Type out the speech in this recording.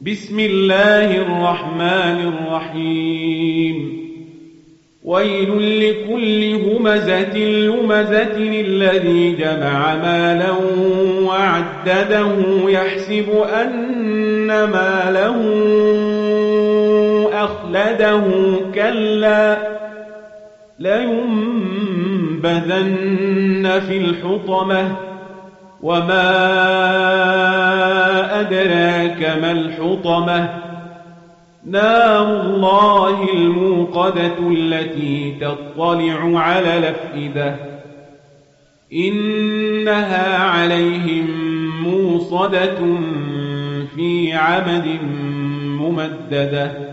بسم الله الرحمن الرحيم ويل لكل همزة لمزة الذي جمع مالا وعدده يحسب أن ماله أخلده كلا لينبذن في الحطمة وما أدراك ما الحطمة نار الله الموقدة التي تطلع على الأفئدة إنها عليهم موصدة في عمد ممددة